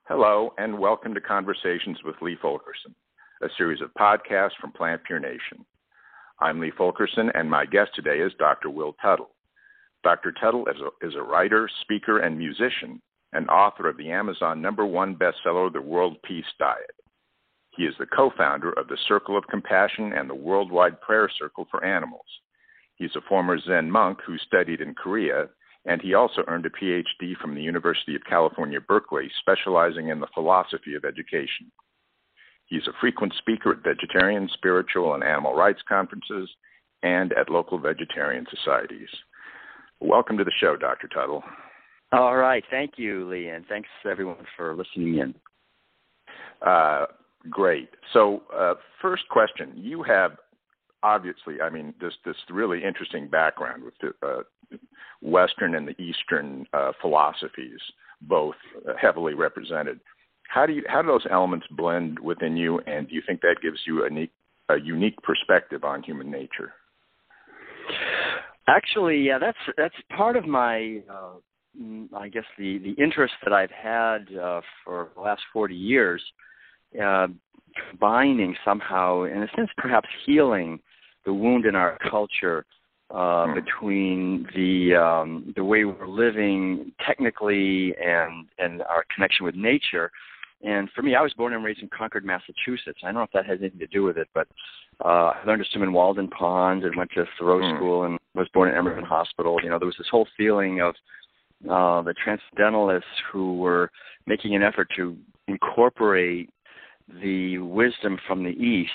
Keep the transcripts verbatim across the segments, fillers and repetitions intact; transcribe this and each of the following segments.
Hello, and welcome to Conversations with Lee Fulkerson, a series of podcasts from Plant Pure Nation. I'm Lee Fulkerson, and my guest today is Doctor Will Tuttle. Doctor Tuttle is a, is a writer, speaker, and musician, and author of the Amazon number one bestseller, The World Peace Diet. He is the co-founder of the Circle of Compassion and the Worldwide Prayer Circle for Animals. He's a former Zen monk who studied in Korea, and he also earned a P H D from the University of California, Berkeley, specializing in the philosophy of education. He's a frequent speaker at vegetarian, spiritual, and animal rights conferences and at local vegetarian societies. Welcome to the show, Doctor Tuttle. All right. Thank you, Lee, and thanks, everyone, for listening in. Uh, great. So uh, first question. You have obviously, I mean, this, this really interesting background with the uh, Western and the Eastern uh, philosophies, both heavily represented. How do you how do those elements blend within you, and do you think that gives you a unique, a unique perspective on human nature? Actually, yeah, that's that's part of my, uh, I guess, the, the interest that I've had uh, for the last forty years, uh, combining somehow, in a sense, perhaps healing the wound in our culture uh, hmm. between the um, the way we're living technically and and our connection with nature. And for me, I was born and raised in Concord, Massachusetts. I don't know if that has anything to do with it, but uh, I learned to swim in Walden Pond and went to Thoreau hmm. School and was born at Emerson Hospital. You know, there was this whole feeling of uh, the transcendentalists who were making an effort to incorporate the wisdom from the East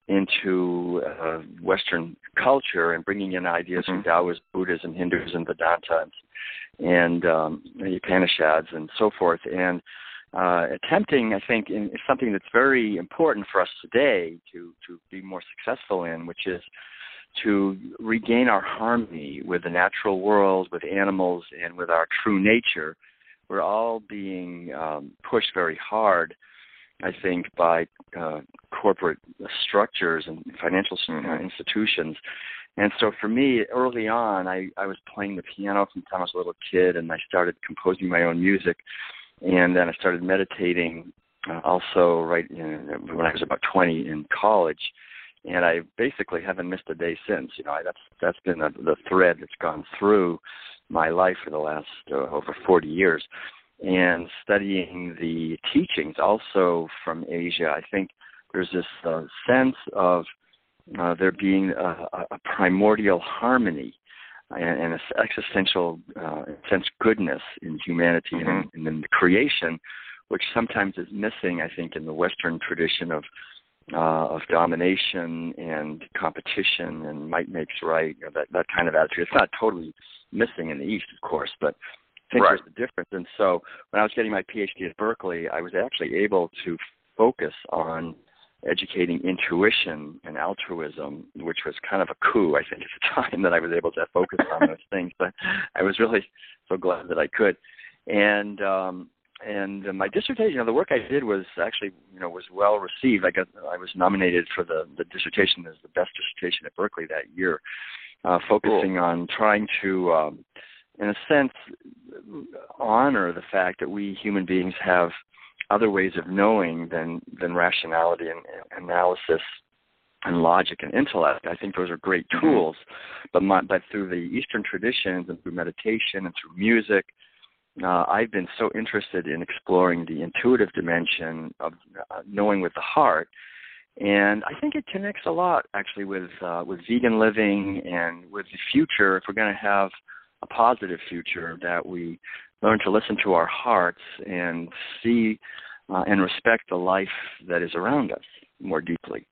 into uh, Western culture and bringing in ideas mm-hmm. from Taoism, Buddhism, Hinduism, Vedanta, and um, the Upanishads and so forth. And uh, attempting, I think, in, is something that's very important for us today to, to be more successful in, which is to regain our harmony with the natural world, with animals, and with our true nature. We're all being um, pushed very hard, I think, by uh, corporate structures and financial uh, institutions. And so for me, early on, I, I was playing the piano from the time I was a little kid, and I started composing my own music. And then I started meditating uh, also right in, when I was about twenty in college. And I basically haven't missed a day since. You know, I, that's that's been a, the thread that's gone through my life for the last uh, over forty years. And studying the teachings also from Asia, I think there's this uh, sense of uh, there being a, a primordial harmony and, and an existential uh, sense goodness in humanity mm-hmm. and, and in the creation, which sometimes is missing, I think, in the Western tradition of uh, of domination and competition and might makes right, you know, that, that kind of attitude. It's not totally missing in the East, of course, but I think right. there's the difference. And so when I was getting my P H D at Berkeley, I was actually able to focus on educating intuition and altruism, which was kind of a coup, I think, at the time that I was able to focus on those things. But I was really so glad that I could. And um, and my dissertation, you know, the work I did was actually, you know, was well received. I got, I was nominated for the, the dissertation as the best dissertation at Berkeley that year, uh, focusing cool. on trying to, um, in a sense, honor the fact that we human beings have other ways of knowing than, than rationality and analysis and logic and intellect. I think those are great tools, but my, but through the Eastern traditions and through meditation and through music, uh, I've been so interested in exploring the intuitive dimension of uh, knowing with the heart. And I think it connects a lot, actually, with uh, with vegan living and with the future. If we're going to have a positive future, that we learn to listen to our hearts and see uh, and respect the life that is around us more deeply.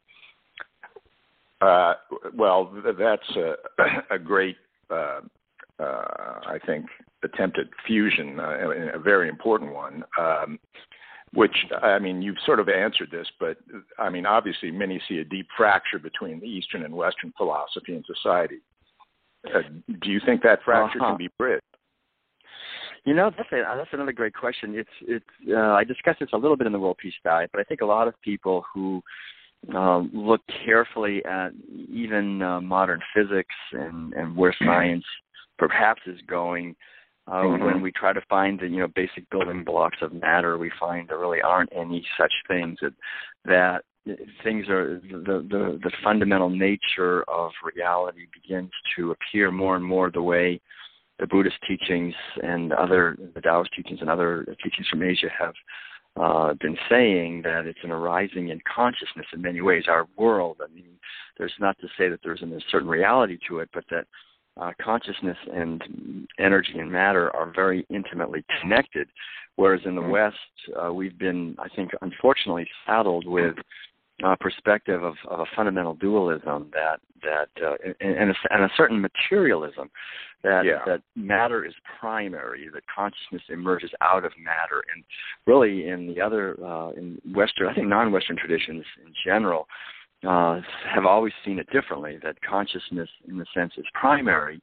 Uh, well, that's a, a great, uh, uh, I think, attempted fusion, uh, a very important one, um, which, I mean, you've sort of answered this, but, I mean, obviously many see a deep fracture between the Eastern and Western philosophy and society. Uh, do you think that fracture uh-huh. can be bridged? You know, that's, a, that's another great question. It's it's. Uh, I discussed this a little bit in the World Peace Diet, but I think a lot of people who um, look carefully at even uh, modern physics and, and where science perhaps is going Uh, mm-hmm. When we try to find the you know basic building blocks of matter, we find there really aren't any such things. That that things are the the, the fundamental nature of reality begins to appear more and more the way the Buddhist teachings and other the Taoist teachings and other teachings from Asia have uh, been saying, that it's an arising in consciousness in many ways. Our world, I mean, there's not to say that there's a certain reality to it, but that uh, consciousness and energy and matter are very intimately connected, whereas in the mm-hmm. West, uh, we've been, I think, unfortunately saddled with Uh, perspective of, of a fundamental dualism that that uh, and, and, a, and a certain materialism that yeah. that matter is primary, that consciousness emerges out of matter, and really in the other uh, in Western, I think non-Western traditions in general uh, have always seen it differently. That consciousness, in a sense, is primary,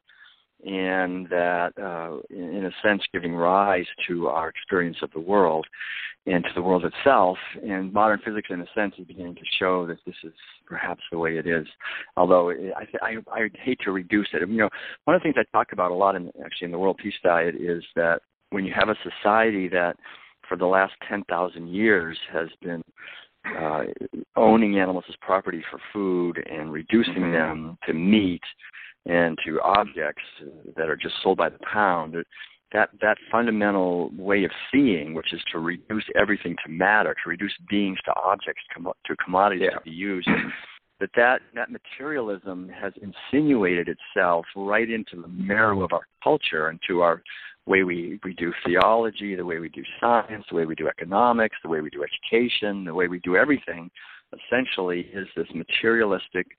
and that uh, in a sense giving rise to our experience of the world and to the world itself. And modern physics, in a sense, is beginning to show that this is perhaps the way it is. Although I, I, I hate to reduce it. You know, one of the things I talk about a lot, in actually in the World Peace Diet, is that when you have a society that for the last ten thousand years has been uh, owning animals as property for food and reducing mm-hmm. them to meat and to objects that are just sold by the pound, that that fundamental way of seeing, which is to reduce everything to matter, to reduce beings to objects, to commodities yeah. to be used, that, that that materialism has insinuated itself right into the marrow of our culture and to our way we, we do theology, the way we do science, the way we do economics, the way we do education, the way we do everything, essentially is this materialistic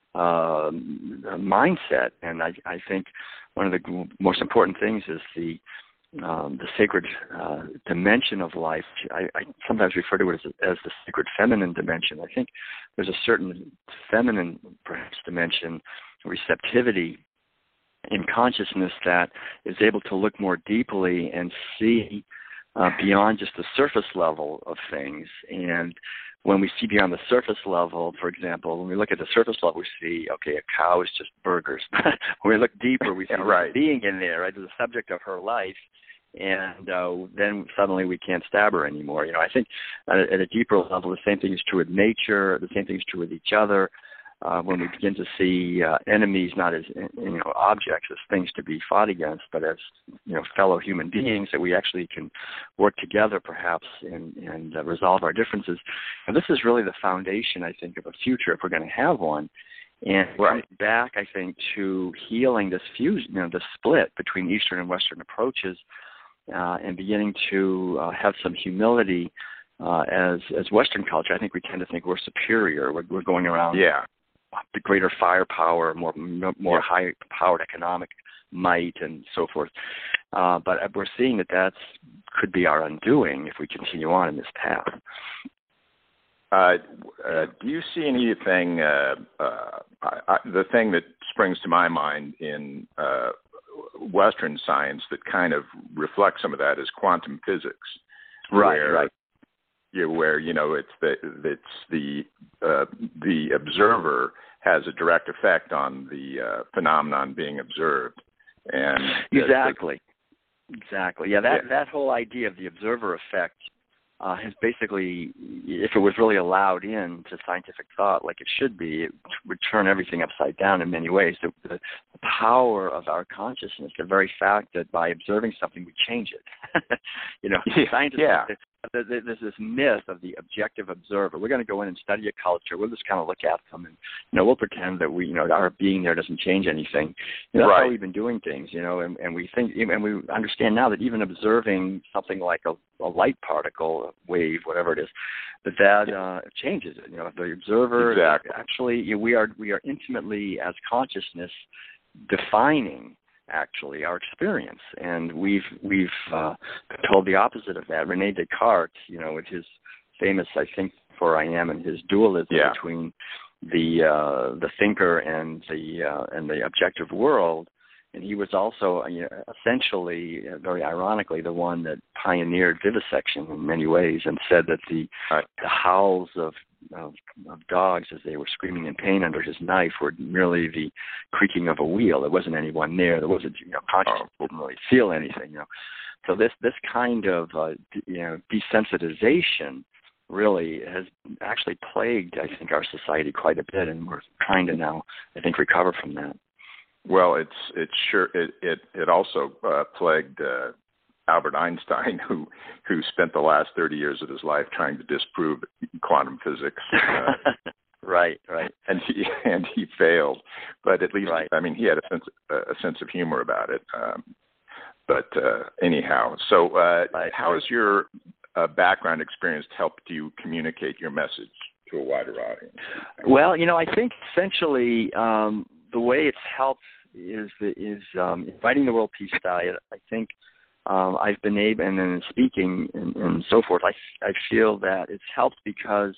Uh, mindset. And I, I think one of the most important things is the um, the sacred uh, dimension of life. I, I sometimes refer to it as, as the sacred feminine dimension. I think there's a certain feminine, perhaps, dimension, receptivity in consciousness that is able to look more deeply and see uh, beyond just the surface level of things. And when we see beyond the surface level, for example, when we look at the surface level, we see, okay, a cow is just burgers. When we look deeper, we see yeah, right. a being in there, right, the subject of her life, and uh, then suddenly we can't stab her anymore. You know, I think at a, at a deeper level, the same thing is true with nature, the same thing is true with each other. Uh, when we begin to see uh, enemies not as you know objects, as things to be fought against, but as you know fellow human beings that we actually can work together, perhaps, and, and uh, resolve our differences. And this is really the foundation, I think, of a future if we're going to have one. And right. back, I think, to healing this fusion, you know, the split between Eastern and Western approaches, uh, and beginning to uh, have some humility uh, as as Western culture. I think we tend to think we're superior. We're, we're going around. Yeah. The greater firepower, more more yeah. high-powered economic might, and so forth. Uh, but we're seeing that that could be our undoing if we continue on in this path. Uh, uh, do you see anything? Uh, uh, I, I, the thing that springs to my mind in uh, Western science that kind of reflects some of that is quantum physics. Right. Where, right. Yeah, where you know it's the it's the uh, the observer has a direct effect on the uh, phenomenon being observed, and exactly, the, exactly. Yeah, that yeah. that whole idea of the observer effect uh, has basically, if it was really allowed in to scientific thought, like it should be, it would turn everything upside down in many ways. The, the, the power of our consciousness, the very fact that by observing something we change it. you know, yeah. scientists. Yeah. There's this myth of the objective observer. We're going to go in and study a culture. We'll just kind of look at them, and you know, we'll pretend that we, you know, our being there doesn't change anything. You know, that's right. how we've been doing things, you know, and, and we think, and we understand now that even observing something like a, a light particle, a wave, whatever it is, that that uh, changes it. You know, the observer exactly. actually, you know, we are we are intimately as consciousness defining. Actually, our experience, and we've we've uh, told the opposite of that. Rene Descartes, you know, with his famous, I think, for I am, and his dualism yeah. between the uh, the thinker and the uh, and the objective world, and he was also, you know, essentially, uh, very ironically, the one that pioneered vivisection in many ways, and said that the, right. the howls of of, of dogs as they were screaming in pain under his knife were merely the creaking of a wheel. There wasn't anyone there. There wasn't, you know, consciousness. Didn't really feel anything, you know. So this this kind of uh, you know desensitization really has actually plagued, I think, our society quite a bit, and we're trying to now, I think, recover from that. Well, it's it's sure it it, it also uh, plagued uh, Albert Einstein, who who spent the last thirty years of his life trying to disprove quantum physics. Uh, right, right, and he and he failed, but at least right. I mean he had a sense a sense of humor about it. Um, but uh, anyhow, so uh, right. how has your uh, background experience helped you communicate your message to a wider audience? Well, you know, I think essentially um, the way it's helped is is um, Fighting the World Peace Diet. I think um, I've been able, and then speaking and, and so forth, I, I feel that it's helped because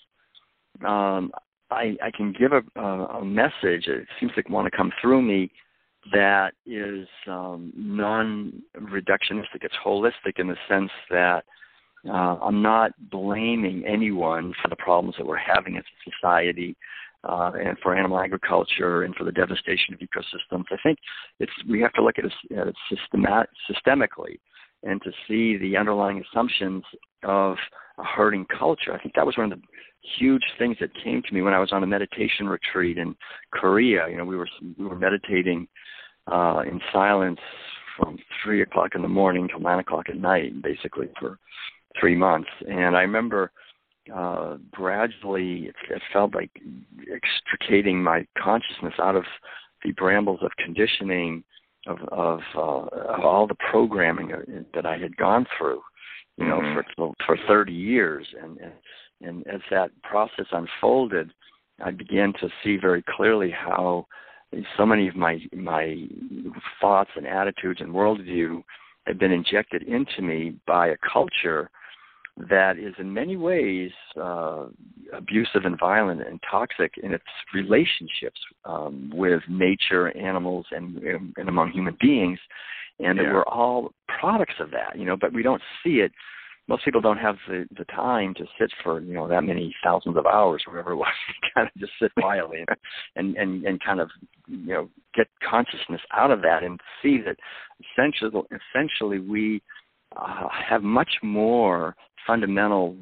um, I, I can give a, a message. It seems to want to come through me that is um, non-reductionistic. It's holistic in the sense that uh, I'm not blaming anyone for the problems that we're having as a society uh, and for animal agriculture and for the devastation of ecosystems. I think it's we have to look at it, at it systemat- systemically and to see the underlying assumptions of a herding culture. I think that was one of the huge things that came to me when I was on a meditation retreat in Korea. You know, we were we were meditating uh, in silence from three o'clock in the morning till nine o'clock at night, basically for three months. And I remember uh, gradually it, it felt like extricating my consciousness out of the brambles of conditioning of of, uh, of all the programming that I had gone through, you know, mm-hmm. for for thirty years. And, and and as that process unfolded, I began to see very clearly how so many of my my thoughts and attitudes and worldview had been injected into me by a culture that is in many ways uh, abusive and violent and toxic in its relationships um, with nature, animals, and, and among human beings, and yeah. that we're all products of that, you know, but we don't see it. Most people don't have the, the time to sit for, you know, that many thousands of hours, whatever it was, kind of just sit quietly and, and, and kind of, you know, get consciousness out of that and see that essentially, essentially we uh, have much more fundamental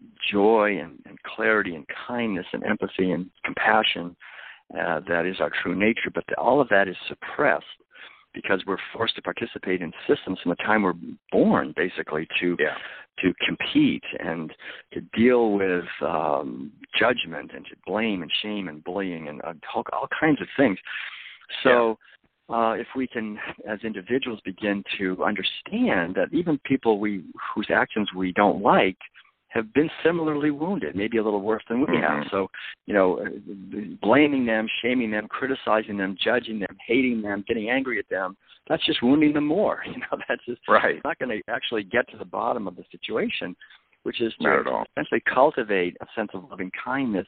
joy and, and clarity and kindness and empathy and compassion uh, that is our true nature, but the, all of that is suppressed because we're forced to participate in systems from the time we're born, basically, to yeah. to compete and to deal with um, judgment and to blame and shame and bullying and uh, all, all kinds of things. So yeah. uh, if we can, as individuals, begin to understand that even people we whose actions we don't like have been similarly wounded, maybe a little worse than we mm-hmm. have. So, you know, blaming them, shaming them, criticizing them, judging them, hating them, getting angry at them, that's just wounding them more. You know, that's just right. not going to actually get to the bottom of the situation, which is not to at all. essentially cultivate a sense of loving kindness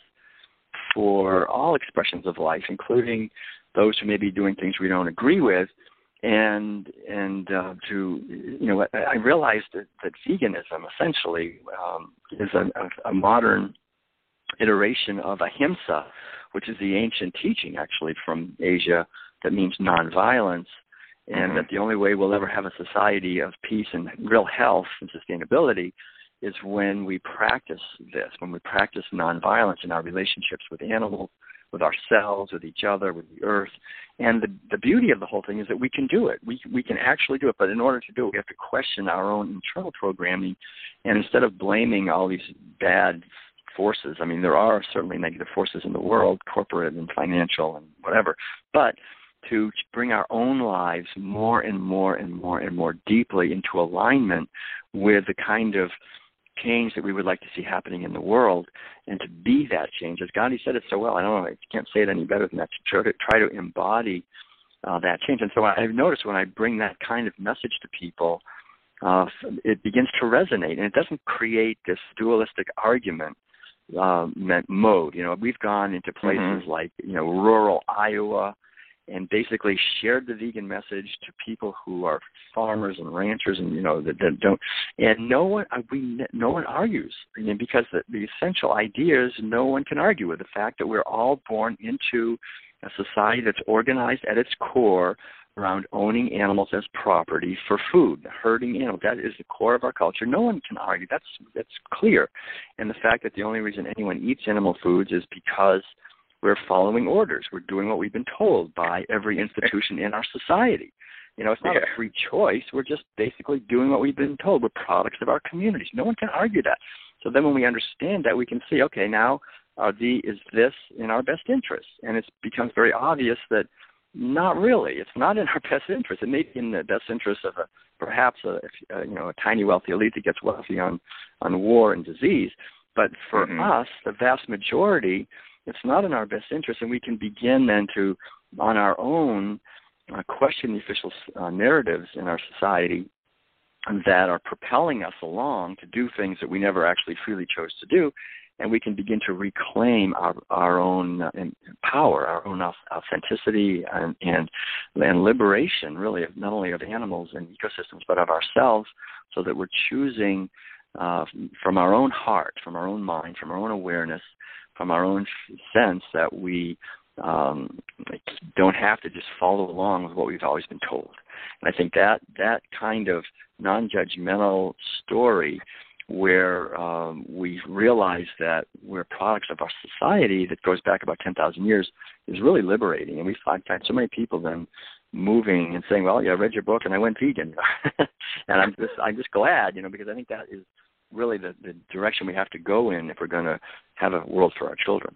for all expressions of life, including those who may be doing things we don't agree with. And and uh, to, you know, I, I realized that, that veganism essentially um, is a, a, a modern iteration of ahimsa, which is the ancient teaching actually from Asia that means nonviolence, and mm-hmm. that the only way we'll ever have a society of peace and real health and sustainability is when we practice this, when we practice nonviolence in our relationships with animals, with ourselves, with each other, with the earth. And the, the beauty of the whole thing is that we can do it. We we can actually do it. But in order to do it, we have to question our own internal programming. And instead of blaming all these bad forces, I mean, there are certainly negative forces in the world, corporate and financial and whatever, but to bring our own lives more and more and more and more deeply into alignment with the kind of change that we would like to see happening in the world, and to be that change. As Gandhi said it so well, I don't know, I can't say it any better than that, to try to, try to embody uh, that change. And so I've noticed when I bring that kind of message to people, uh, it begins to resonate, and it doesn't create this dualistic argument uh, mode. You know, we've gone into places mm-hmm. like, you know, rural Iowa and basically shared the vegan message to people who are farmers and ranchers, and you know that, that don't. And no one we no one argues, I mean, because the, the essential ideas no one can argue with. The fact that we're all born into a society that's organized at its core around owning animals as property for food, herding animals. That is the core of our culture. No one can argue. That's that's clear. And the fact that the only reason anyone eats animal foods is because we're following orders. We're doing what we've been told by every institution in our society. You know, it's not yeah. a free choice. We're just basically doing what we've been told. We're products of our communities. No one can argue that. So then when we understand that, we can see, okay, now uh, the, is this in our best interest? And it becomes very obvious that not really. It's not in our best interest. It may be in the best interest of a, perhaps a, a you know a tiny wealthy elite that gets wealthy on, on war and disease. But for mm-hmm. us, the vast majority, it's not in our best interest, and we can begin then to, on our own, uh, question the official uh, narratives in our society that are propelling us along to do things that we never actually freely chose to do, and we can begin to reclaim our, our own uh, power, our own authenticity, and, and and liberation, really, of not only of animals and ecosystems, but of ourselves, so that we're choosing uh, from our own heart, from our own mind, from our own awareness, from our own sense that we um, don't have to just follow along with what we've always been told. And I think that that kind of non-judgmental story where um, we realize that we're products of our society that goes back about ten thousand years is really liberating. And we find, find so many people then moving and saying, well, yeah, I read your book and I went vegan. And I'm just, I'm just glad, you know, because I think that is really the, the direction we have to go in if we're going to have a world for our children.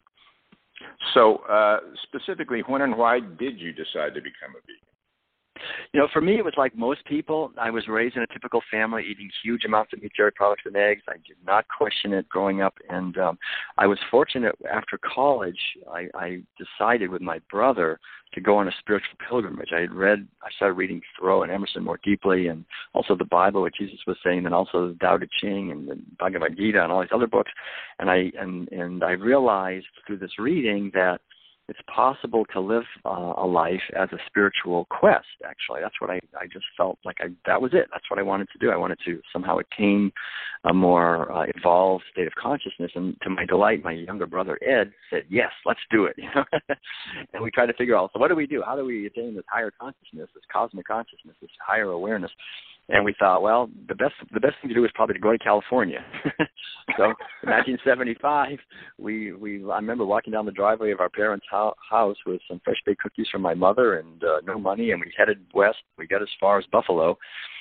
So uh, specifically, when and why did you decide to become a vegan? You know, for me, it was like most people. I was raised in a typical family, eating huge amounts of meat, dairy products, and eggs. I did not question it growing up, and um, I was fortunate. After college, I, I decided with my brother to go on a spiritual pilgrimage. I had read, I started reading Thoreau and Emerson more deeply, and also the Bible, what Jesus was saying, and also the Tao Te Ching and the Bhagavad Gita and all these other books. And I and and I realized through this reading that it's possible to live uh, a life as a spiritual quest, actually. That's what I, I just felt like I, that was it. That's what I wanted to do. I wanted to somehow attain a more uh, evolved state of consciousness. And to my delight, my younger brother, Ed, said, yes, let's do it. And we tried to figure out, so what do we do? How do we attain this higher consciousness, this cosmic consciousness, this higher awareness? And we thought, well, the best the best thing to do is probably to go to California. So in nineteen seventy-five, we we I remember walking down the driveway of our parents' ho- house with some fresh baked cookies from my mother and uh, no money, and we headed west. We got as far as Buffalo.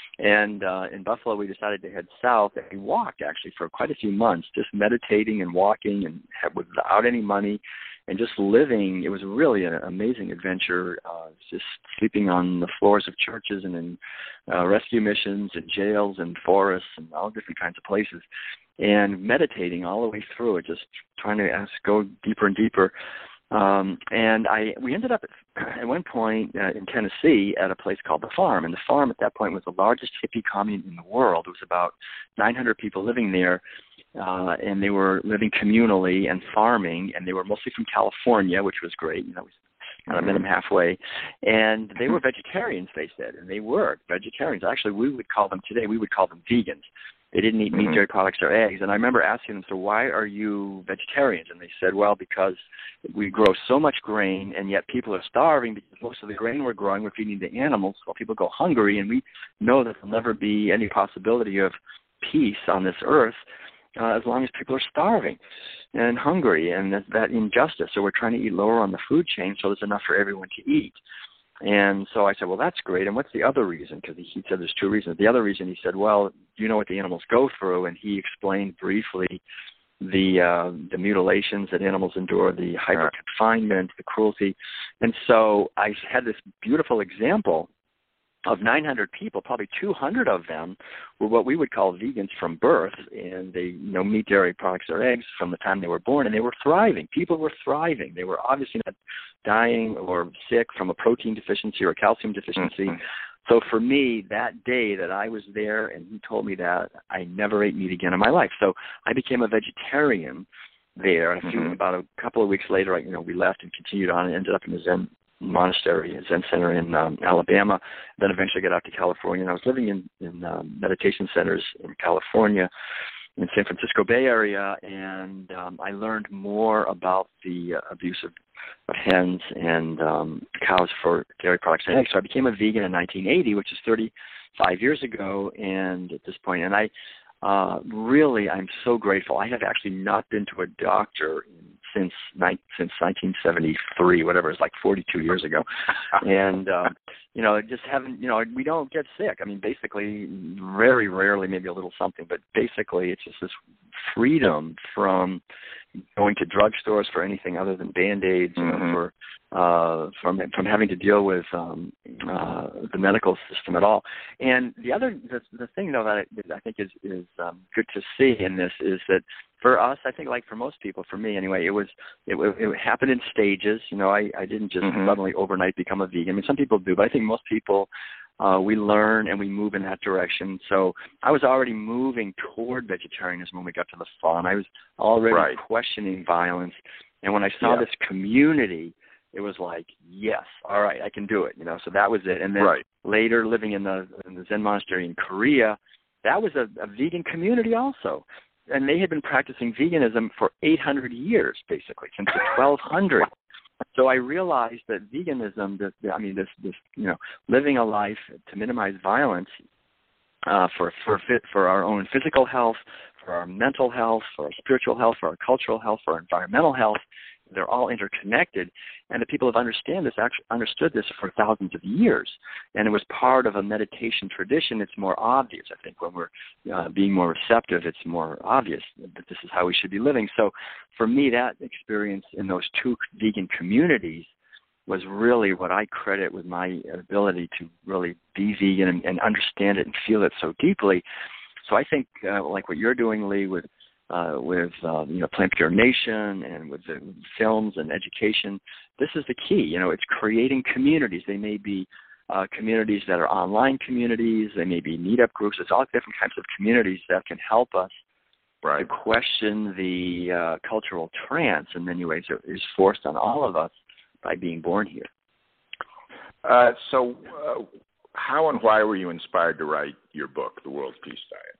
And uh, in Buffalo, we decided to head south, and we walked actually for quite a few months, just meditating and walking and have, without any money, and just living. It was really an amazing adventure, uh, just sleeping on the floors of churches and in uh, rescue missions and jails and forests and all different kinds of places, and meditating all the way through it, just trying to ask, go deeper and deeper. Um, and I we ended up at, at one point uh, in Tennessee at a place called The Farm. And The Farm at that point was the largest hippie commune in the world. It was about nine hundred people living there, uh, and they were living communally and farming, and they were mostly from California, which was great. You know, we kind of met them halfway. And they were vegetarians, they said, and they were vegetarians. Actually, we would call them today, we would call them vegans. They didn't eat meat, mm-hmm. dairy products, or eggs. And I remember asking them, so why are you vegetarians? And they said, well, because we grow so much grain, and yet people are starving because most of the grain we're growing, we're feeding the animals, so people go hungry, and we know that there'll never be any possibility of peace on this earth uh, as long as people are starving and hungry, and that, that injustice. So we're trying to eat lower on the food chain so there's enough for everyone to eat. And so I said, well, that's great. And what's the other reason? Because he, he said there's two reasons. The other reason, he said, well, do you know what the animals go through? And he explained briefly the uh, the mutilations that animals endure, the hyper-confinement, the cruelty. And so I had this beautiful example of nine hundred people, probably two hundred of them were what we would call vegans from birth, and they, you know, meat, dairy products, or eggs from the time they were born, and they were thriving. People were thriving. They were obviously not dying or sick from a protein deficiency or a calcium deficiency. Mm-hmm. So for me, that day that I was there and he told me that, I never ate meat again in my life. So I became a vegetarian there. And a few, mm-hmm. about a couple of weeks later, I, you know, we left and continued on and ended up in the Zen monastery, a Zen center in um, Alabama. Then eventually got out to California, and I was living in, in um, meditation centers in California, in San Francisco Bay Area, and um, I learned more about the uh, abuse of, of hens and um, cows for dairy products and eggs. So I became a vegan in nineteen eighty, which is thirty-five years ago, and at this point, and I uh, really, I'm so grateful. I have actually not been to a doctor since ni- since nineteen seventy-three, whatever, it's like forty-two years ago, and um, you know, just haven't, you know, we don't get sick. I mean, basically, very rarely, maybe a little something, but basically, it's just this freedom from going to drugstores for anything other than Band-Aids, you know, mm-hmm. for uh, from from having to deal with um, uh, the medical system at all. And the other, the, the thing though that I, that I think is is um, good to see in this is that for us, I think, like for most people, for me anyway, it was it, it happened in stages. You know, I, I didn't just mm-hmm. suddenly overnight become a vegan. I mean, some people do, but I think most people, uh, we learn and we move in that direction. So I was already moving toward vegetarianism when we got to the farm. I was already right. questioning violence, and when I saw yeah. this community, it was like, yes, all right, I can do it. You know, so that was it. And then right. later, living in the, in the Zen monastery in Korea, that was a, a vegan community also. And they had been practicing veganism for eight hundred years, basically, since the twelve hundreds. So I realized that veganism, this, I mean, this, this, you know, living a life to minimize violence uh, for for fit, for our own physical health, for our mental health, for our spiritual health, for our cultural health, for our environmental health, they're all interconnected. And the people have understand this, actually understood this for thousands of years. And it was part of a meditation tradition. It's more obvious, I think, when we're uh, being more receptive, it's more obvious that this is how we should be living. So for me, that experience in those two vegan communities was really what I credit with my ability to really be vegan and, and understand it and feel it so deeply. So I think, uh, like what you're doing, Lee, with Uh, with uh, you know, Plant Pure Nation and with the films and education, this is the key. You know, it's creating communities. They may be uh, communities that are online communities. They may be meetup groups. There's all different types of communities that can help us right. to question the uh, cultural trance in many ways that is forced on all of us by being born here. Uh, so uh, how and why were you inspired to write your book, The World's Peace Diet?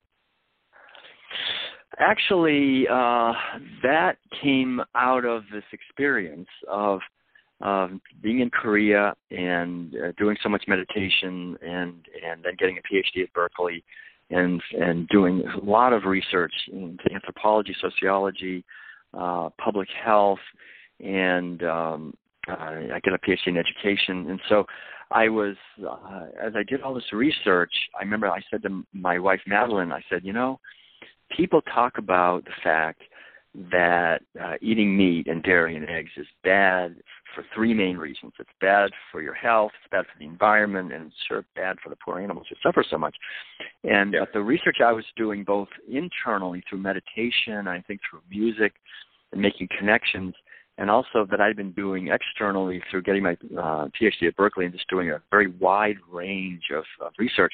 Actually, uh, that came out of this experience of uh, being in Korea and uh, doing so much meditation and, and then getting a P H D at Berkeley and and doing a lot of research into anthropology, sociology, uh, public health, and um, uh, I got a P H D in education. And so I was, uh, as I did all this research, I remember I said to my wife, Madeline, I said, you know, people talk about the fact that uh, eating meat and dairy and eggs is bad for three main reasons. It's bad for your health, it's bad for the environment, and it's sure bad for the poor animals who suffer so much. And yeah. uh, the research I was doing both internally through meditation, I think through music and making connections, and also that I've been doing externally through getting my uh, P H D at Berkeley and just doing a very wide range of, of research,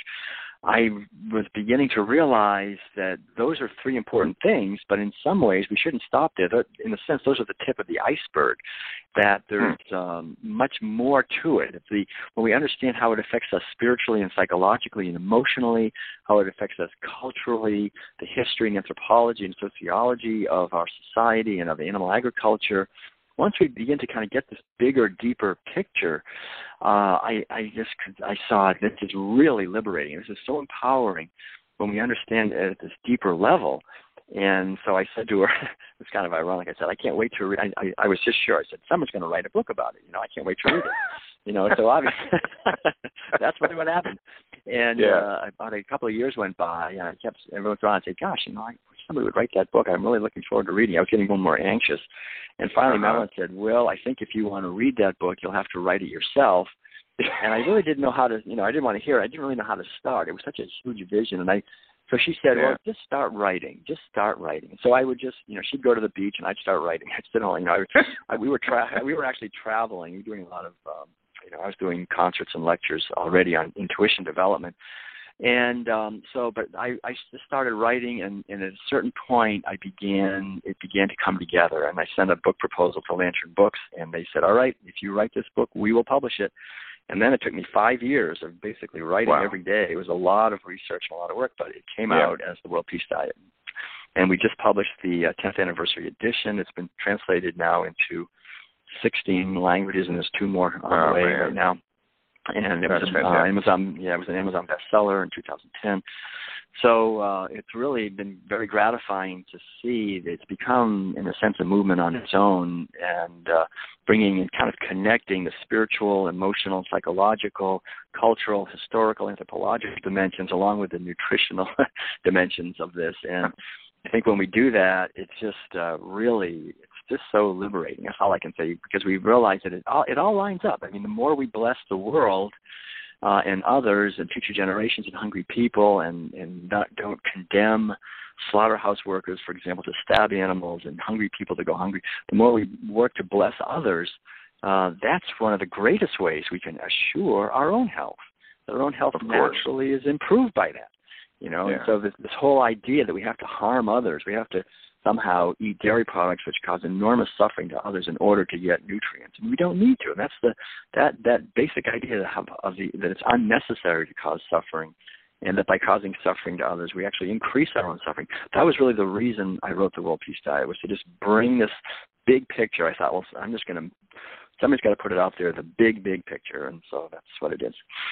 I was beginning to realize that those are three important things, but in some ways we shouldn't stop there. In a sense, those are the tip of the iceberg, that there's um, much more to it. If the, when we understand how it affects us spiritually and psychologically and emotionally, how it affects us culturally, the history and anthropology and sociology of our society and of animal agriculture, once we begin to kind of get this bigger, deeper picture, uh, I, I just I saw this is really liberating. This is so empowering when we understand it at this deeper level. And so I said to her, it's kind of ironic. I said, I can't wait to read. I, I, I was just sure. I said, someone's going to write a book about it. You know, I can't wait to read it. You know, so obviously that's what, what happened. And yeah. uh, about a couple of years went by, and I kept every once in a while I'd say, gosh, you know, I wish somebody would write that book. I'm really looking forward to reading it. I was getting more and more anxious. And finally, uh-huh. Madeline said, Will, I think if you want to read that book, you'll have to write it yourself. And I really didn't know how to, you know, I didn't want to hear it. I didn't really know how to start. It was such a huge vision. And I, so she said, yeah. well, just start writing. Just start writing. So I would just, you know, she'd go to the beach and I'd start writing. I'd sit on, you know, I would, I, we were tra- we were actually traveling. We were doing a lot of, um, you know, I was doing concerts and lectures already on intuition development. And um, so, but I, I just started writing, and, and at a certain point, I began, it began to come together. And I sent a book proposal to Lantern Books, and they said, all right, if you write this book, we will publish it. And then it took me five years of basically writing wow. every day. It was a lot of research and a lot of work, but it came yeah. out as The World Peace Diet. And we just published the uh, tenth anniversary edition. It's been translated now into sixteen languages, and there's two more on oh, the way man. right now. And it That's was uh, Amazon. Yeah, it was an Amazon bestseller in two thousand ten. So uh, it's really been very gratifying to see that it's become, in a sense, a movement on its own, and uh, bringing and kind of connecting the spiritual, emotional, psychological, cultural, historical, anthropological dimensions, along with the nutritional dimensions of this. And I think when we do that, it's just uh, really, it's just so liberating. That's all I can say, because we realize that it all, it all lines up. I mean, the more we bless the world uh, and others and future generations and hungry people, and, and not, don't condemn slaughterhouse workers, for example, to stab animals, and hungry people to go hungry, the more we work to bless others, uh, that's one of the greatest ways we can assure our own health. Our own health naturally is improved by that. You know, yeah. and so this, this whole idea that we have to harm others, we have to somehow eat dairy products which cause enormous suffering to others in order to get nutrients, and we don't need to. And that's the that that basic idea of, of the, that it's unnecessary to cause suffering, and that by causing suffering to others, we actually increase our own suffering. That was really the reason I wrote The World Peace Diet, was to just bring this big picture. I thought, well, I'm just going to, somebody's got to put it out there, the big, big picture, and so that's what it is.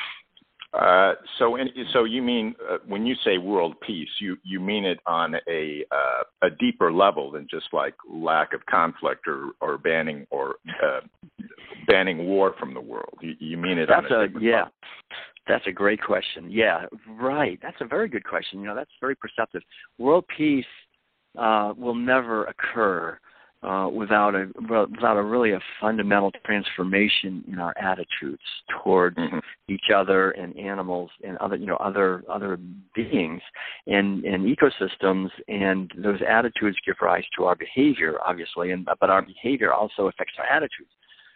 Uh, so, in, so you mean uh, when you say world peace, you, you mean it on a uh, a deeper level than just like lack of conflict or, or banning or uh, banning war from the world. You, you mean it that's on a, a different yeah. level. That's a great question. Yeah, right. That's a very good question. You know, that's very perceptive. World peace uh, will never occur Uh, without a without a really a fundamental transformation in our attitudes towards mm-hmm. each other and animals and other you know other other beings and, and ecosystems, and those attitudes give rise to our behavior, obviously, and but our behavior also affects our attitudes.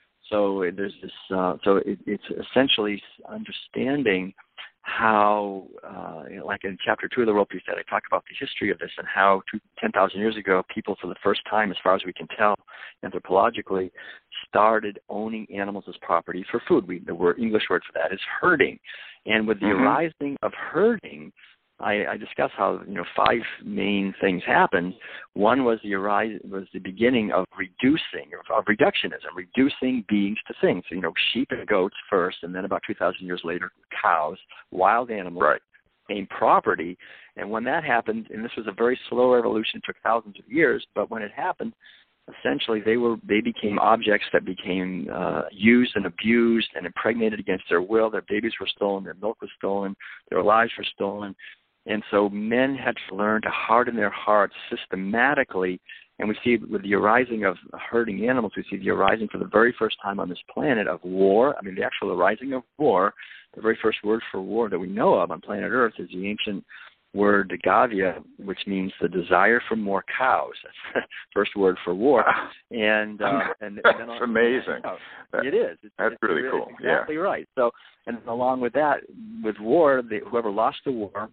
So there's this. Uh, so it, it's essentially understanding how, uh, you know, like in chapter two of the World Peace Diet, I talk about the history of this and how two, ten thousand years ago, people for the first time, as far as we can tell, anthropologically, started owning animals as property for food. We, the word, English word for that is herding. And with the mm-hmm. arising of herding, I, I discuss how, you know, five main things happened. One was the arise was the beginning of reducing, of reductionism, reducing beings to things. So, you know, sheep and goats first, and then about two thousand years later, cows, wild animals, right. became property. And when that happened, and this was a very slow evolution, it took thousands of years, but when it happened, essentially they were they became objects that became uh, used and abused and impregnated against their will. Their babies were stolen, their milk was stolen, their lives were stolen. And so men had to learn to harden their hearts systematically. And we see with the arising of herding animals, we see the arising for the very first time on this planet of war. I mean, the actual arising of war, the very first word for war that we know of on planet Earth is the ancient word Gavia, which means the desire for more cows. That's the first word for war. And, uh, and, and that's then, amazing. You know, that, it is. It's, that's it's really, really cool. Exactly yeah. right. So, and along with that, with war, the, whoever lost the war,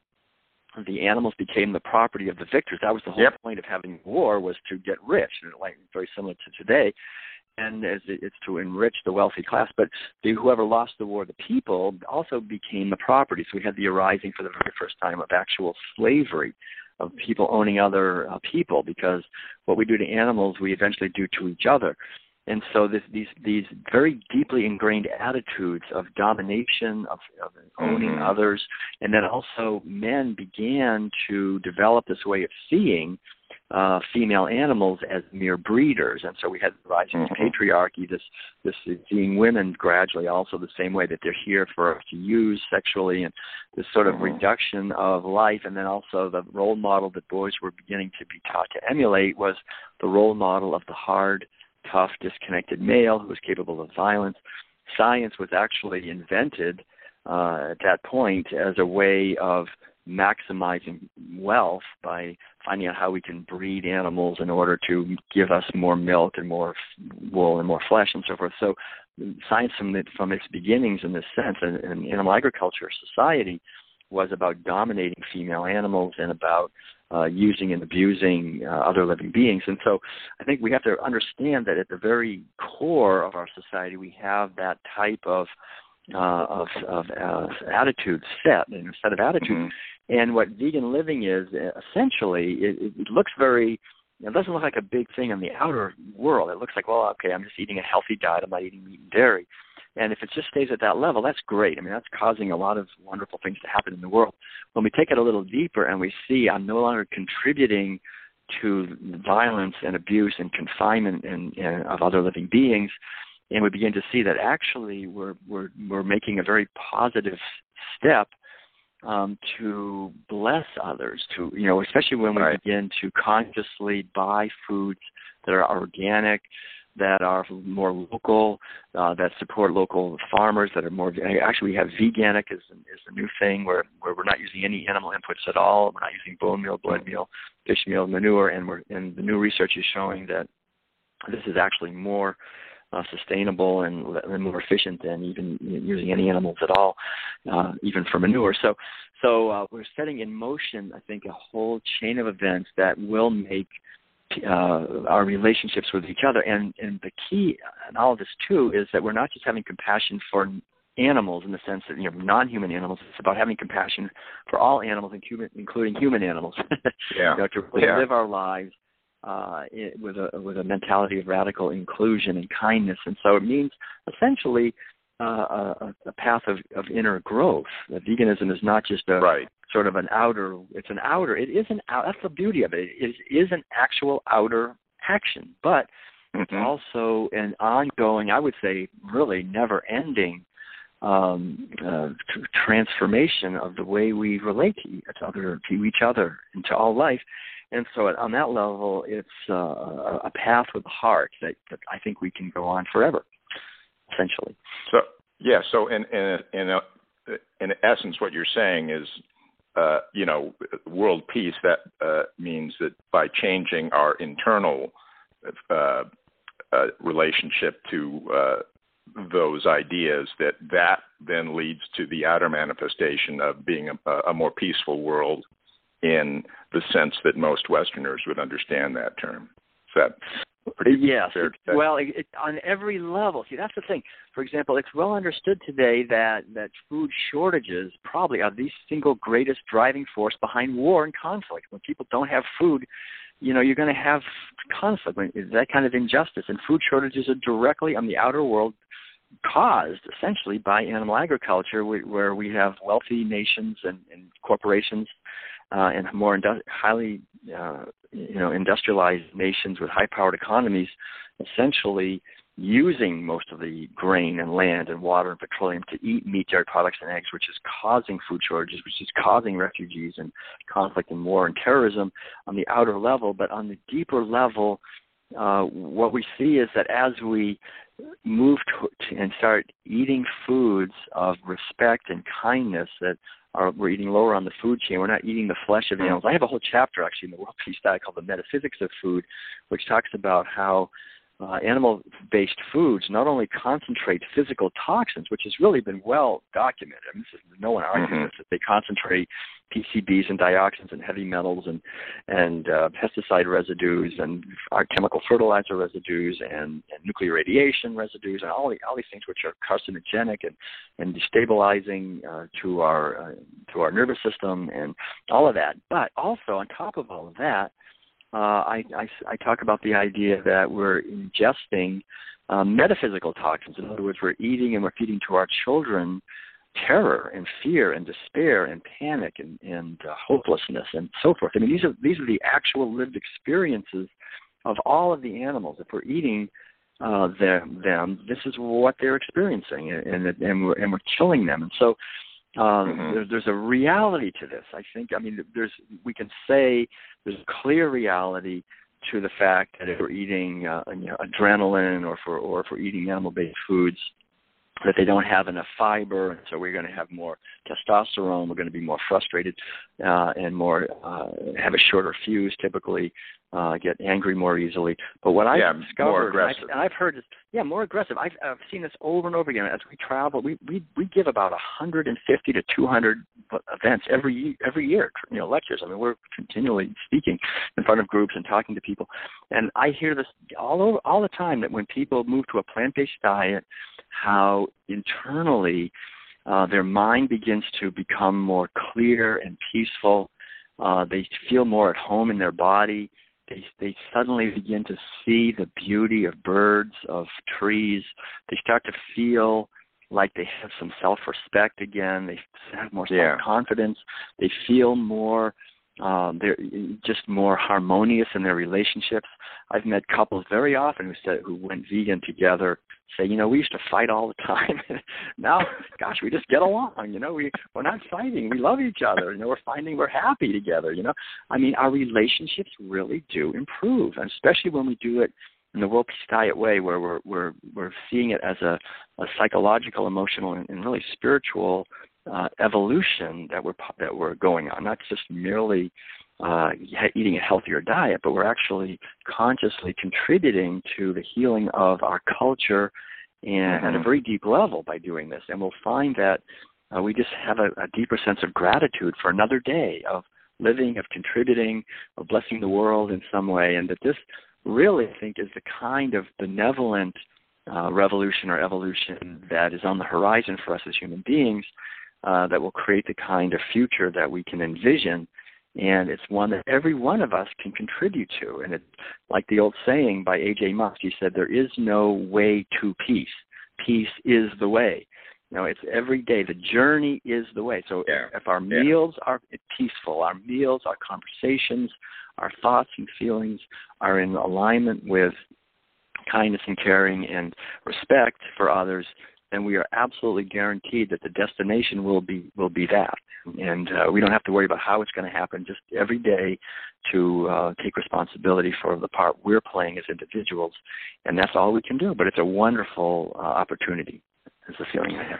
the animals became the property of the victors. That was the whole yep. point of having war, was to get rich, and like very similar to today. And as it, it's to enrich the wealthy class. But the, whoever lost the war, the people, also became the property. So we had the arising for the very first time of actual slavery, of people owning other uh, people, because what we do to animals, we eventually do to each other. And so this, these these very deeply ingrained attitudes of domination, of, of owning mm-hmm. others, and then also men began to develop this way of seeing uh, female animals as mere breeders. And so we had the rise of mm-hmm. patriarchy, this, this seeing women gradually also the same way that they're here for us to use sexually, and this sort of mm-hmm. reduction of life. And then also the role model that boys were beginning to be taught to emulate was the role model of the hard, tough, disconnected male who was capable of violence. Science was actually invented uh, at that point as a way of maximizing wealth by finding out how we can breed animals in order to give us more milk and more wool and more flesh and so forth. So science from, the, from its beginnings in this sense, and, and animal agriculture society, was about dominating female animals and about uh, using and abusing uh, other living beings. And so I think we have to understand that at the very core of our society, we have that type of uh, of, of uh, attitude set, and a set of attitudes. Mm-hmm. And what vegan living is, essentially, it, it looks very, it doesn't look like a big thing in the outer world. It looks like, well, okay, I'm just eating a healthy diet. I'm not eating meat and dairy. And if it just stays at that level, that's great. I mean, that's causing a lot of wonderful things to happen in the world. When we take it a little deeper and we see I'm no longer contributing to violence and abuse and confinement and, and of other living beings, and we begin to see that actually we're we're we're making a very positive step um, to bless others. To you know, especially when we right. begin to consciously buy foods that are organic, that are more local, uh, that support local farmers, that are more, actually we have veganic is, is a new thing where, where we're not using any animal inputs at all. We're not using bone meal, blood meal, fish meal, manure, and, we're, and the new research is showing that this is actually more uh, sustainable and, and more efficient than even using any animals at all, uh, even for manure. So, so uh, we're setting in motion, I think, a whole chain of events that will make Uh, our relationships with each other. And, and the key in all of this, too, is that we're not just having compassion for animals in the sense that, you know, non-human animals. It's about having compassion for all animals, including human animals. Yeah. You know, to yeah. live our lives uh, with a with a mentality of radical inclusion and kindness. And so it means, essentially, uh, a, a path of, of inner growth. That veganism is not just a right. sort of an outer, it's an outer, it is an out, that's the beauty of it. It is, is an actual outer action, but mm-hmm. it's also an ongoing, I would say, really never-ending um, uh, tr- transformation of the way we relate to each other, to each other, and to all life. And so on that level, it's uh, a path with a heart that, that I think we can go on forever, essentially. So, yeah, so in, in, in, a, in essence, what you're saying is, Uh, you know, world peace, that uh, means that by changing our internal uh, uh, relationship to uh, those ideas, that that then leads to the outer manifestation of being a, a more peaceful world in the sense that most Westerners would understand that term. Is that pretty yes. fair to say? Well, it, it, on every level. See, that's the thing. For example, it's well understood today that, that food shortages probably are the single greatest driving force behind war and conflict. When people don't have food, you know, you're going to have conflict, that kind of injustice. And food shortages are directly on the outer world caused, essentially, by animal agriculture, where we have wealthy nations and, and corporations uh, and more indu- highly uh, you know, industrialized nations with high-powered economies, essentially using most of the grain and land and water and petroleum to eat meat, dairy products, and eggs, which is causing food shortages, which is causing refugees and conflict and war and terrorism on the outer level. But on the deeper level, uh, what we see is that as we move to, and start eating foods of respect and kindness, that Are, we're eating lower on the food chain. We're not eating the flesh of animals. I have a whole chapter, actually, in the World Peace Diet called The Metaphysics of Food, which talks about how uh, animal-based foods not only concentrate physical toxins, which has really been well documented. I mean, this is, no one argues mm-hmm. this, that they concentrate P C Bs and dioxins and heavy metals and, and uh, pesticide residues and our chemical fertilizer residues and, and nuclear radiation residues and all, the, all these things which are carcinogenic and, and destabilizing uh, to our uh, to our nervous system and all of that. But also on top of all of that, uh, I, I, I talk about the idea that we're ingesting um, metaphysical toxins. In other words, we're eating and we're feeding to our children terror and fear and despair and panic and, and uh, hopelessness and so forth. I mean, these are these are the actual lived experiences of all of the animals. If we're eating uh, them, them, this is what they're experiencing, and and we're, and we're killing them. And so um, mm-hmm. there's, there's a reality to this. I think. I mean, there's we can say there's a clear reality to the fact that if we're eating uh, you know, adrenaline or for or if we're eating animal-based foods, that they don't have enough fiber, and so we're going to have more testosterone. We're going to be more frustrated uh, and more uh, have a shorter fuse typically. uh, get angry more easily. But what I've yeah, discovered, more and I've, aggressive. and I've heard, is, yeah, more aggressive. I've, I've seen this over and over again. As we travel, we we, we give about one hundred fifty to two hundred events every every year, you know, lectures. I mean, we're continually speaking in front of groups and talking to people. And I hear this all over, all the time, that when people move to a plant-based diet, how internally uh, their mind begins to become more clear and peaceful. Uh, they feel more at home in their body. They they suddenly begin to see the beauty of birds, of trees. They start to feel like they have some self-respect again. They have more Yeah. self-confidence. They feel more, um, they're just more harmonious in their relationships. I've met couples very often who said who went vegan together. Say, you know, we used to fight all the time. Now, gosh, we just get along. You know, we we're not fighting. We love each other. You know, we're finding we're happy together. You know, I mean, our relationships really do improve, and especially when we do it in the World Peace Diet way, where we're we're we're seeing it as a, a psychological, emotional, and, and really spiritual uh, evolution that we're that we're going on, not just merely uh, eating a healthier diet, but we're actually consciously contributing to the healing of our culture and mm-hmm. at a very deep level by doing this. And we'll find that uh, we just have a, a deeper sense of gratitude for another day of living, of contributing, of blessing the world in some way, and that this really, I think, is the kind of benevolent uh, revolution or evolution that is on the horizon for us as human beings uh, that will create the kind of future that we can envision. And it's one that every one of us can contribute to. And it's like the old saying by A J Musk. He said, there is no way to peace. Peace is the way. You know, it's every day. The journey is the way. So yeah. if our yeah. meals are peaceful, our meals, our conversations, our thoughts and feelings are in alignment with kindness and caring and respect for others, then we are absolutely guaranteed that the destination will be will be that. And uh, we don't have to worry about how it's going to happen, just every day to uh, take responsibility for the part we're playing as individuals. And that's all we can do. But it's a wonderful uh, opportunity, is the feeling I have.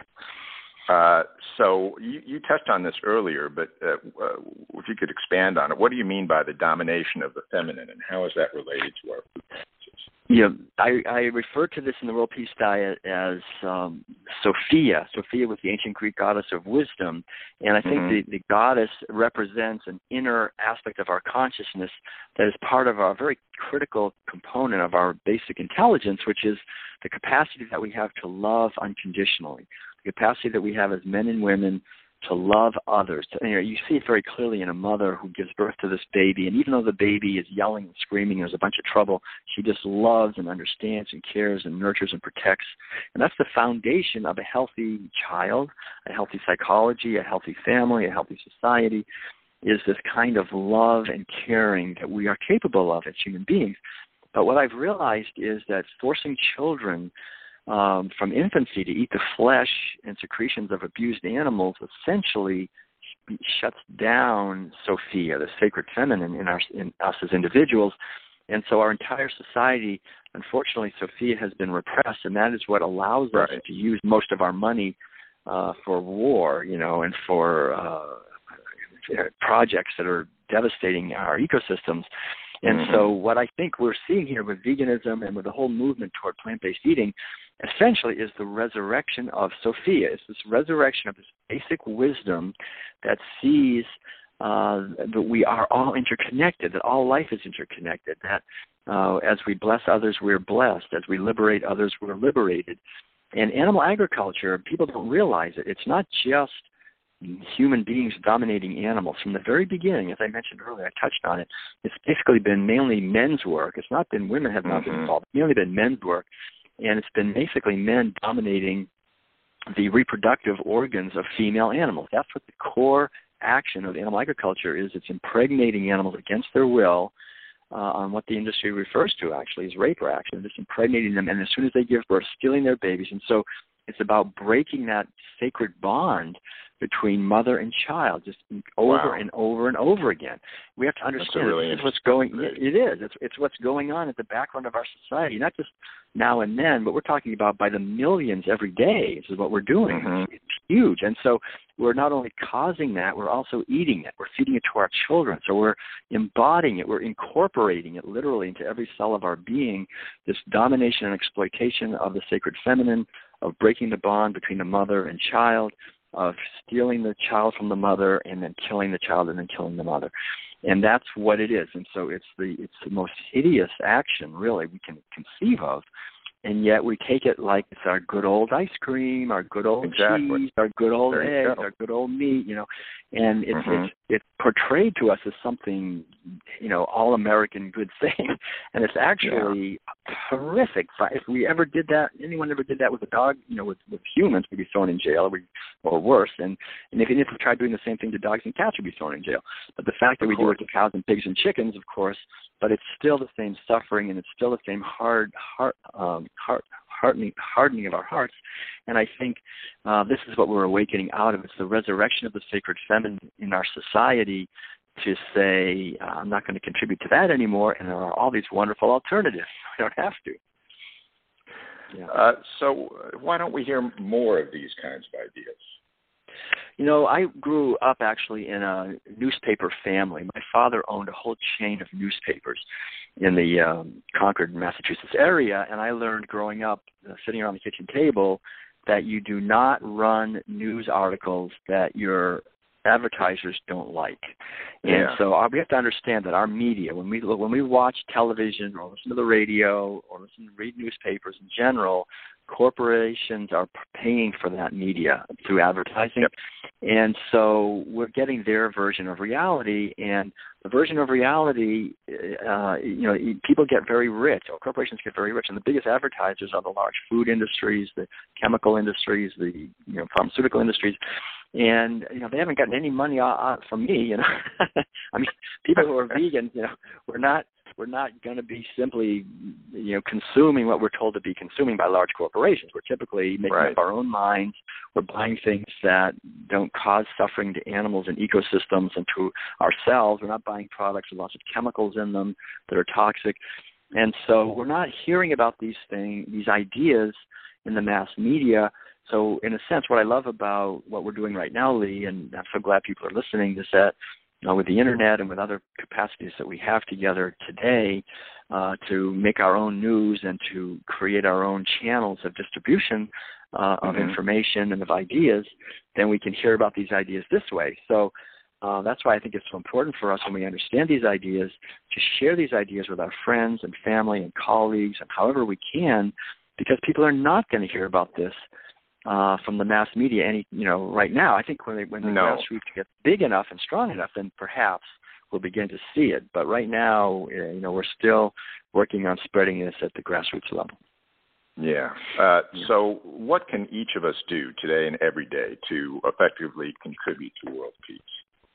Uh, so you, you touched on this earlier, but uh, uh, if you could expand on it, what do you mean by the domination of the feminine, and how is that related to our food practices? Yeah, I, I refer to this in the World Peace Diet as um, Sophia. Sophia was the ancient Greek goddess of wisdom, and I think mm-hmm. the, the goddess represents an inner aspect of our consciousness that is part of our very critical component of our basic intelligence, which is the capacity that we have to love unconditionally, the capacity that we have as men and women to love others. To, you know, you see it very clearly in a mother who gives birth to this baby, and even though the baby is yelling and screaming, there's a bunch of trouble, she just loves and understands and cares and nurtures and protects. And that's the foundation of a healthy child, a healthy psychology, a healthy family, a healthy society, is this kind of love and caring that we are capable of as human beings. But what I've realized is that forcing children Um, from infancy to eat the flesh and secretions of abused animals essentially shuts down Sophia, the sacred feminine in, our, in us as individuals. And so our entire society, unfortunately, Sophia has been repressed, and that is what allows us right. to use most of our money uh, for war, you know, and for uh, projects that are devastating our ecosystems. And mm-hmm. so what I think we're seeing here with veganism and with the whole movement toward plant-based eating essentially is the resurrection of Sophia. It's this resurrection of this basic wisdom that sees uh, that we are all interconnected, that all life is interconnected, that uh, as we bless others, we're blessed. As we liberate others, we're liberated. And animal agriculture, people don't realize it. It's not just human beings dominating animals. From the very beginning, as I mentioned earlier, I touched on it, it's basically been mainly men's work. It's not been women have not mm-hmm. been involved. It's mainly been men's work. And it's been basically men dominating the reproductive organs of female animals. That's what the core action of animal agriculture is. It's impregnating animals against their will uh, on what the industry refers to, actually, as rape or action. Just impregnating them, and as soon as they give birth, stealing their babies. And so It's about breaking that sacred bond between mother and child, just over Wow. and over and over again. We have to understand really this is what's going. great. It is. It's it's what's going on at the background of our society, not just now and then, but we're talking about by the millions every day. This is what we're doing. Mm-hmm. It's huge, and so we're not only causing that, we're also eating it. We're feeding it to our children. So we're embodying it. We're incorporating it literally into every cell of our being. This domination and exploitation of the sacred feminine, of breaking the bond between the mother and child, of stealing the child from the mother and then killing the child and then killing the mother. And that's what it is. And so it's the it's the most hideous action, really, we can conceive of. And yet we take it like it's our good old ice cream, our good old Exactly. cheese, our good old There you eggs, go. our good old meat, you know. And it's, Mhm. it's it's portrayed to us as something, you know, all-American good thing. And it's actually horrific. If we ever did that, anyone ever did that with a dog, you know, with, with humans, we'd be thrown in jail, or, we, or worse. And, and if, if we tried doing the same thing to dogs and cats, we'd be thrown in jail. But the fact that Of we course. do it to cows and pigs and chickens, of course, but it's still the same suffering, and it's still the same hard, heart, um, heart, hardening, hardening of our hearts. And I think uh, this is what we're awakening out of. It's the resurrection of the sacred feminine in our society to say, uh, I'm not going to contribute to that anymore, and there are all these wonderful alternatives. I don't have to. Yeah. Uh, so uh, why don't we hear more of these kinds of ideas? You know, I grew up actually in a newspaper family. My father owned a whole chain of newspapers in the um, Concord, Massachusetts area, and I learned growing up, uh, sitting around the kitchen table, that you do not run news articles that your advertisers don't like. And Yeah. so uh, we have to understand that our media, when we when we watch television or listen to the radio or listen to read newspapers in general, corporations are paying for that media through advertising. Yep. And so we're getting their version of reality, and the version of reality, uh, you know, people get very rich, or corporations get very rich, and the biggest advertisers are the large food industries, the chemical industries, the you know pharmaceutical industries, and you know they haven't gotten any money out from me. You know, I mean, people who are vegan, you know, we're not. We're not going to be simply, you know, consuming what we're told to be consuming by large corporations. We're typically making Right. up our own minds. We're buying things that don't cause suffering to animals and ecosystems and to ourselves. We're not buying products with lots of chemicals in them that are toxic. And so we're not hearing about these things, these ideas in the mass media. So in a sense, what I love about what we're doing right now, Lee, and I'm so glad people are listening, is that Uh, with the internet and with other capacities that we have together today uh, to make our own news and to create our own channels of distribution uh, of Mm-hmm. information and of ideas, then we can hear about these ideas this way. So uh, that's why I think it's so important for us when we understand these ideas to share these ideas with our friends and family and colleagues and however we can, because people are not going to hear about this Uh, from the mass media, any you know, right now. I think when they, when the No. grassroots get big enough and strong enough, then perhaps we'll begin to see it. But right now, uh, you know, we're still working on spreading this at the grassroots level. Yeah. Uh, so what can each of us do today and every day to effectively contribute to world peace?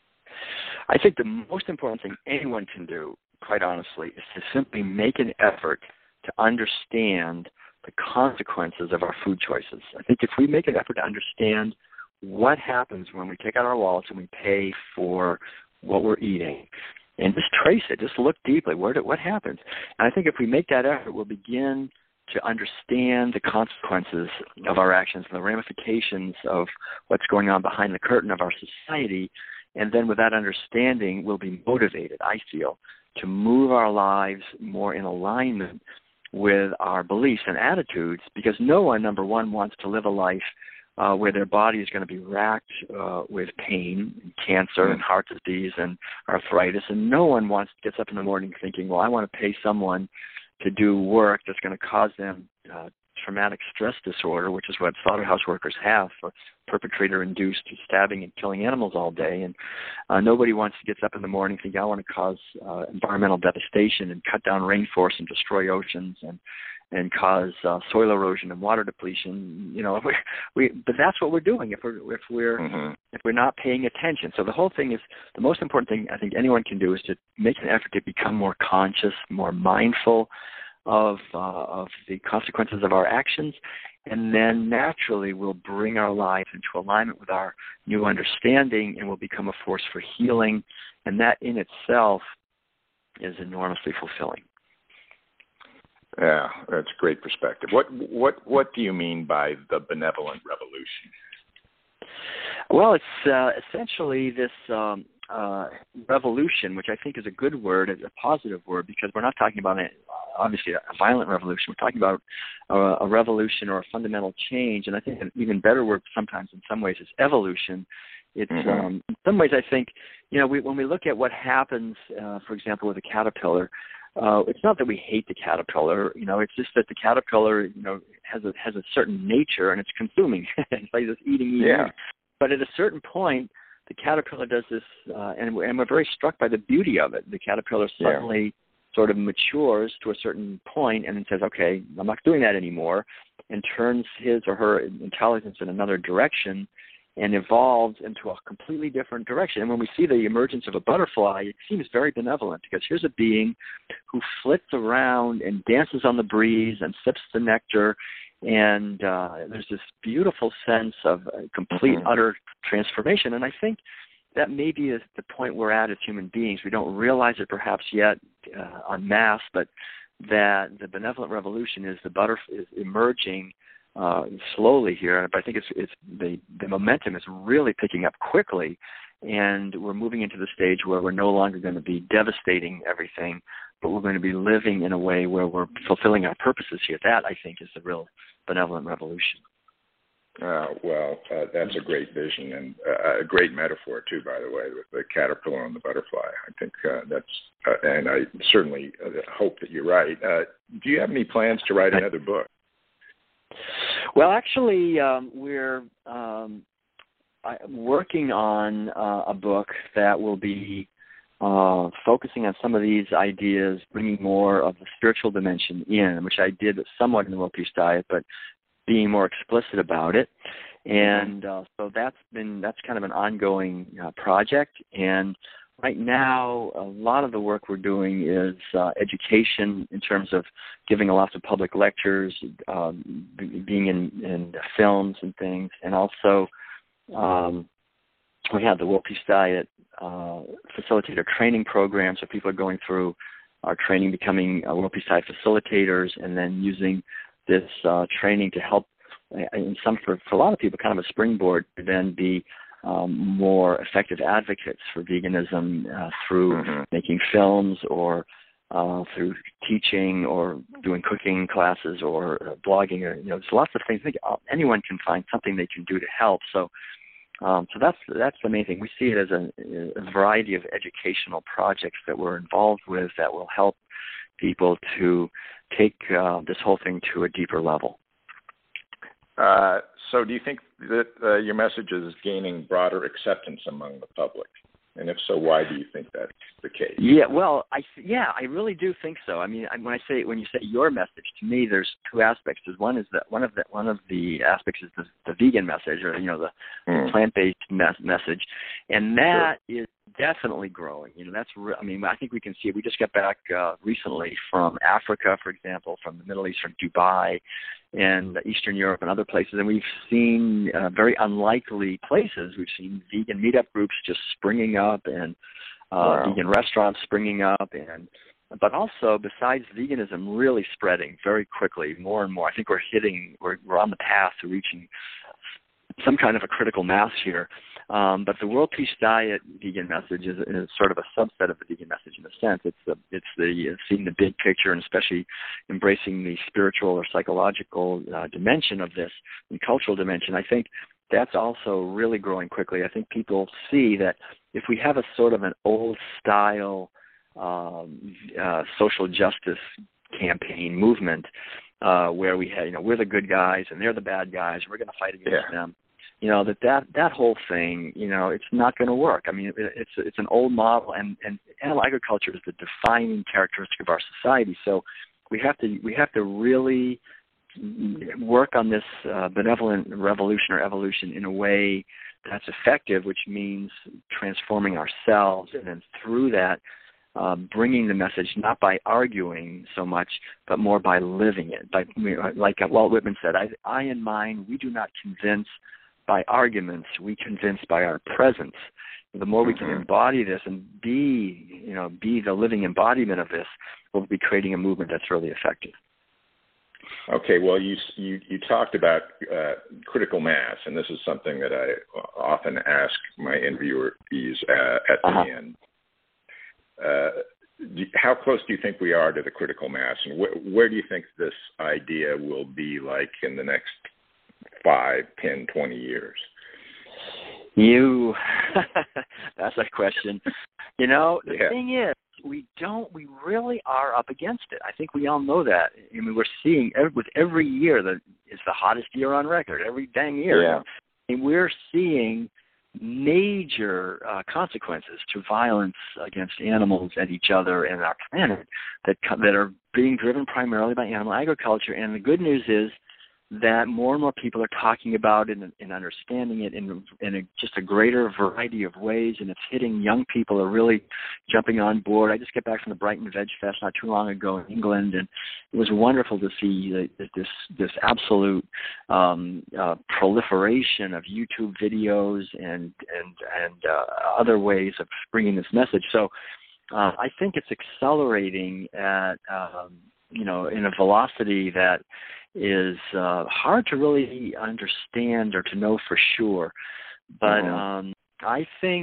I think the most important thing anyone can do, quite honestly, is to simply make an effort to understand the consequences of our food choices. I think if we make an effort to understand what happens when we take out our wallets and we pay for what we're eating, and just trace it, just look deeply, where do, what happens? And I think if we make that effort, we'll begin to understand the consequences of our actions and the ramifications of what's going on behind the curtain of our society. And then with that understanding, we'll be motivated, I feel, to move our lives more in alignment with our beliefs and attitudes, because no one, number one, wants to live a life uh, where their body is going to be racked uh, with pain, and cancer, and heart disease, and arthritis, and no one wants gets up in the morning thinking, well, I want to pay someone to do work that's going to cause them uh, traumatic stress disorder, which is what slaughterhouse workers have, for perpetrator-induced stabbing and killing animals all day. And uh, nobody wants to get up in the morning thinking, I want to cause uh, environmental devastation and cut down rainforests and destroy oceans and and cause uh, soil erosion and water depletion. You know, we, we but that's what we're doing if we're if we're Mm-hmm. if we're not paying attention. So the whole thing is, the most important thing I think anyone can do is to make an effort to become more conscious, more mindful of uh, of the consequences of our actions, and then naturally we'll bring our lives into alignment with our new understanding, and will become a force for healing, and that in itself is enormously fulfilling. Yeah, that's a great perspective. What what what do you mean by the benevolent revolution? Well, it's uh, essentially this um, uh, revolution, which I think is a good word, a positive word, because we're not talking about a, obviously a violent revolution. We're talking about a, a revolution or a fundamental change, and I think an even better word sometimes in some ways is evolution. It's mm-hmm. um, in some ways I think, you know, we, when we look at what happens, uh, for example, with a caterpillar, uh, it's not that we hate the caterpillar, you know, it's just that the caterpillar, you know, has a has a certain nature and it's consuming. It's like just eating, eating. Yeah. But at a certain point, the caterpillar does this, uh, and, we're, and we're very struck by the beauty of it. The caterpillar suddenly yeah. sort of matures to a certain point and then says, okay, I'm not doing that anymore, and turns his or her intelligence in another direction and evolves into a completely different direction. And when we see the emergence of a butterfly, it seems very benevolent, because here's a being who flits around and dances on the breeze and sips the nectar, and uh, there's this beautiful sense of complete, mm-hmm. utter transformation. And I think that maybe is the point we're at as human beings. We don't realize it perhaps yet uh, en masse, but that the benevolent revolution is the butterfly is emerging uh, slowly here. But I think it's, it's the, the momentum is really picking up quickly, and we're moving into the stage where we're no longer going to be devastating everything, but we're going to be living in a way where we're fulfilling our purposes here. That, I think, is the real benevolent revolution. Uh, well, uh, that's a great vision, and uh, a great metaphor, too, by the way, with the caterpillar and the butterfly. I think uh, that's, uh, and I certainly uh, hope that you're right. Uh, do you have any plans to write another book? Well, actually, um, we're um, working on uh, a book that will be Uh, focusing on some of these ideas, bringing more of the spiritual dimension in, which I did somewhat in the World Peace Diet, but being more explicit about it. And uh, so that's been that's kind of an ongoing uh, project. And right now, a lot of the work we're doing is uh, education in terms of giving a lot of public lectures, um, being in, in films and things, and also um, we have the World Peace Diet uh, facilitator training program, so people are going through our training, becoming uh, World Peace Diet facilitators, and then using this uh, training to help, in some for, for a lot of people, kind of a springboard to then be um, more effective advocates for veganism uh, through mm-hmm. making films or uh, through teaching or doing cooking classes or uh, blogging. Or, you know, there's lots of things. I think anyone can find something they can do to help. So. Um, so that's that's the main thing. We see it as a, a variety of educational projects that we're involved with that will help people to take uh, this whole thing to a deeper level. Uh, so do you think that uh, your message is gaining broader acceptance among the public? And if so, why do you think that's the case? Yeah, well, I yeah, I really do think so. I mean, when I say when you say your message, to me, there's two aspects. There's one is that one of the one of the aspects is the, the vegan message, or you know, the, mm. the plant-based mes- message, and that sure. is definitely growing. You know, that's re- I mean, I think we can see it. We just got back uh, recently from Africa, for example, from the Middle East, from Dubai, and Eastern Europe and other places, and we've seen uh, very unlikely places. We've seen vegan meetup groups just springing up, and uh, wow. vegan restaurants springing up, and but also besides veganism really spreading very quickly, more and more. I think we're hitting, we're, we're on the path to reaching some kind of a critical mass here. Um, but the World Peace Diet vegan message is, is sort of a subset of the vegan message in a sense. It's the it's the seeing the big picture, and especially embracing the spiritual or psychological uh, dimension of this and cultural dimension. I think that's also really growing quickly. I think people see that if we have a sort of an old style um, uh, social justice campaign movement uh, where we had, you know, we're the good guys and they're the bad guys, we're going to fight against yeah. them. You know, that, that that whole thing, you know, it's not going to work. I mean, it, it's it's an old model, and, and animal agriculture is the defining characteristic of our society. So we have to we have to really work on this uh, benevolent revolution or evolution in a way that's effective, which means transforming ourselves, and then through that, uh, bringing the message not by arguing so much, but more by living it. By, like Walt Whitman said, I, I and mine, we do not convince by arguments, we convince by our presence. The more we can embody this and be, you know, be the living embodiment of this, we'll be creating a movement that's really effective. Okay, well, you you, you talked about uh, critical mass, and this is something that I often ask my interviewees uh, at the uh-huh. end. Uh, do, how close do you think we are to the critical mass, and wh- where do you think this idea will be like in the next five, ten, twenty years? You, that's a question. You know, the yeah. thing is, we don't, we really are up against it. I think we all know that. I mean, we're seeing every, with every year that it's the hottest year on record, every dang year. Yeah. And we're seeing major uh, consequences to violence against animals and each other and our planet that that are being driven primarily by animal agriculture. And the good news is that more and more people are talking about it and, and understanding it in, in a, just a greater variety of ways, and it's hitting young people are really jumping on board. I just got back from the Brighton Veg Fest not too long ago in England, and it was wonderful to see this this absolute um, uh, proliferation of YouTube videos and and and uh, other ways of bringing this message. So uh, I think it's accelerating at um, you know in a velocity that is uh, hard to really understand or to know for sure. But mm-hmm. um, I think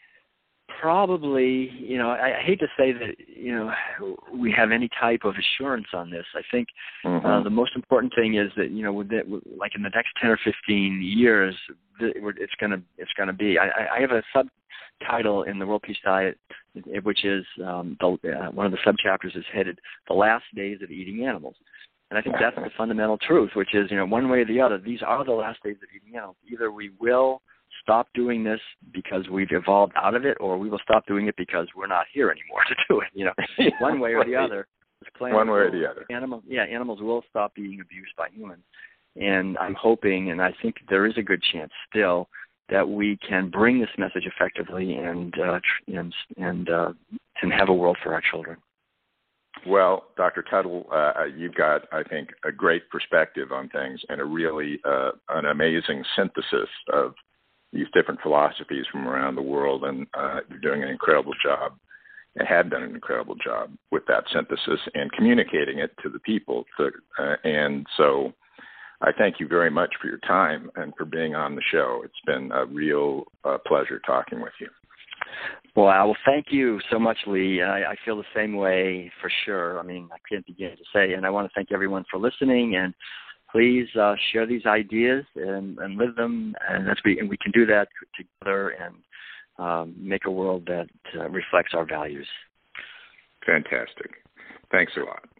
probably, you know, I, I hate to say that, you know, we have any type of assurance on this. I think mm-hmm. uh, the most important thing is that, you know, with it, like in the next ten or fifteen years, it's going to it's going to be. I, I have a subtitle in the World Peace Diet, which is um, the, uh, one of the subchapters is headed "The Last Days of Eating Animals." And I think that's the fundamental truth, which is, you know, one way or the other, these are the last days of eating animals. Either we will stop doing this because we've evolved out of it, or we will stop doing it because we're not here anymore to do it. You know, one way or the other. One way or the other. Animal, yeah, animals will stop being abused by humans. And I'm hoping, and I think there is a good chance still, that we can bring this message effectively and uh, and and, uh, and have a world for our children. Well, Doctor Tuttle, uh, you've got, I think, a great perspective on things and a really uh, an amazing synthesis of these different philosophies from around the world, and uh, you're doing an incredible job and have done an incredible job with that synthesis and communicating it to the people. To, uh, and so I thank you very much for your time and for being on the show. It's been a real uh, pleasure talking with you. Well, well, thank you so much, Lee. I, I feel the same way for sure. I mean, I can't begin to say. And I want to thank everyone for listening. And please uh, share these ideas and, and live them. And that's we and we can do that together and um, make a world that uh, reflects our values. Fantastic. Thanks a lot.